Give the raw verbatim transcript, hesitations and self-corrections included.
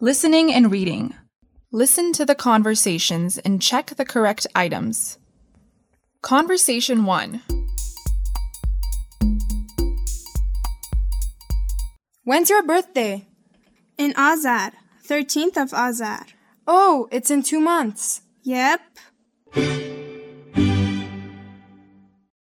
Listening and reading. Listen to the conversations and check the correct items. Conversation one. When's your birthday? In Azar, thirteenth of Azar. Oh, it's in two months. Yep.